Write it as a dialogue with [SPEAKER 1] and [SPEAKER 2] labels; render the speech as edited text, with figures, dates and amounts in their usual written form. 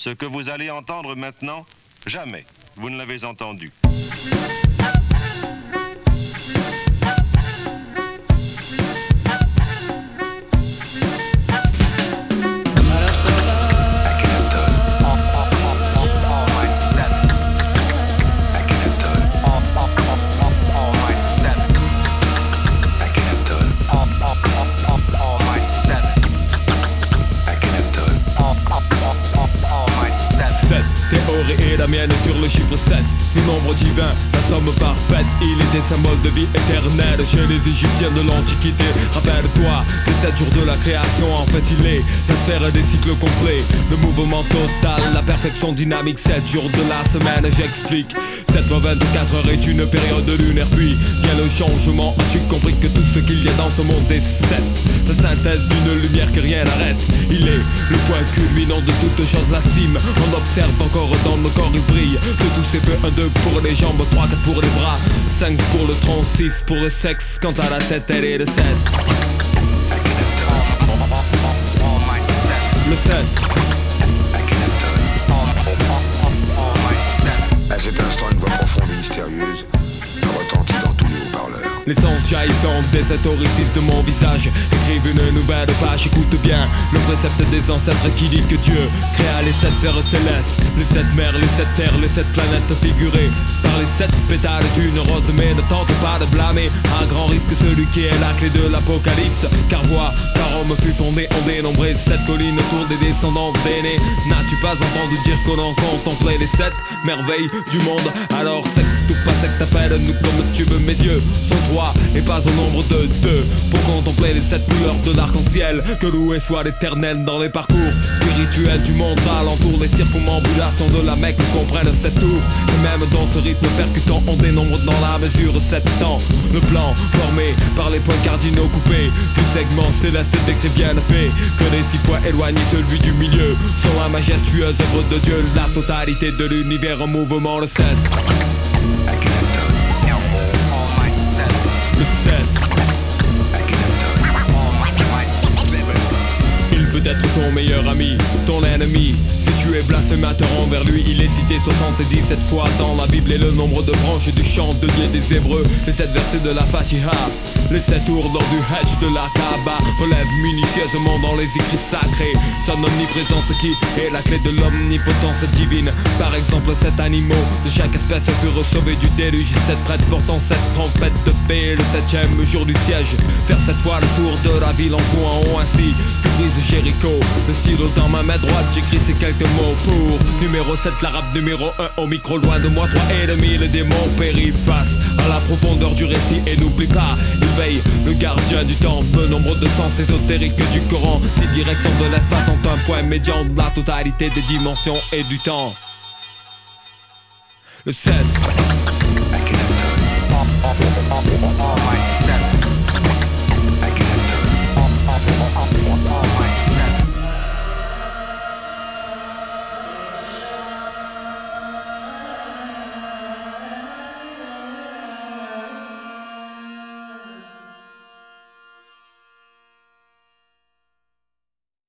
[SPEAKER 1] Ce que vous allez entendre maintenant, jamais vous ne l'avez entendu.
[SPEAKER 2] Et la mienne sur le chiffre 7, le nombre divin, la somme parfaite. Il était symbole de vie éternelle chez les Égyptiens de l'Antiquité. Rappelle-toi, les 7 jours de la création, en fait il est la sphère des cycles complets, le mouvement total, la perfection dynamique. 7 jours de la semaine, j'explique. 7 fois 24 heures est une période lunaire, puis vient le changement. As-tu compris que tout ce qu'il y a dans ce monde est 7, la synthèse d'une lumière que rien n'arrête. Il est le point culminant de toutes choses, la cime. On observe encore dans nos corps, il brille de tous ces feux. 1, 2 pour les jambes, 3, 4 pour les bras, 5 pour le tronc, 6 pour le sexe. Quant à la tête, elle est le 7. Le 7.
[SPEAKER 3] À cet instant, une voix profonde et mystérieuse retentit dans tous les haut-parleurs.
[SPEAKER 2] L'essence jaillissante des 7 orifices de mon visage écrivent une nouvelle page, écoute bien le précepte des ancêtres qui dit que Dieu créa les 7 sphères célestes, les 7 mers, les 7 terres, les 7 planètes figurées par les 7 pétales d'une rose. Mais ne tente pas de blâmer à grand risque celui qui est la clé de l'apocalypse. Car vois, car Rome fut fondée en dénombré 7 collines autour des descendants d'aînés. N'as-tu pas entendu dire qu'on en contemplait les 7 merveilles du monde? Alors secte ou pas secte, appelle-nous comme tu veux. Mes yeux sont 3 et pas au nombre de 2 pour contempler les 7 couleurs de l'arc-en-ciel. Que loué soit l'Éternel dans les parcours spirituels du monde alentour. Les circumambulations de la Mecque comprennent 7 tours, et même dans ce rythme percutant on dénombre dans la mesure 7 temps. Le plan formé par les points cardinaux coupés du segment céleste décrit bien le fait que les 6 points éloignés, celui du milieu, sont la majestueuse œuvre de Dieu. La totalité de l'univers en mouvement, le 7. Le 7. Il peut être ton meilleur ami, ton ennemi. Si tu es blasphémateur envers lui, il est cité 77 fois dans la Bible. Et le nombre de branches du chandelier des Hébreux, les 7 versets de la Fatiha, les 7 tours lors du Hajj de la Kaaba relèvent minutieusement dans les écrits sacrés son omniprésence qui est la clé de l'omnipotence divine. Par exemple, 7 animaux de chaque espèce furent sauvés du déluge. 7 prêtres portant 7 trompettes de paix, le 7e jour du siège. Faire 7 fois le tour de la ville en jouant ainsi tu brises Jéricho. Le stylo dans ma main droite, j'écris ces quelques mots pour numéro 7, l'arabe numéro 1 au micro. Loin de moi 3 ennemis, le démon périt face à la profondeur du récit. Et n'oublie pas, il veille, le gardien du temps. Le nombre de sens ésotériques du Coran, 6 directions de l'espace ont un point médian de la totalité des dimensions et du temps. Le 7.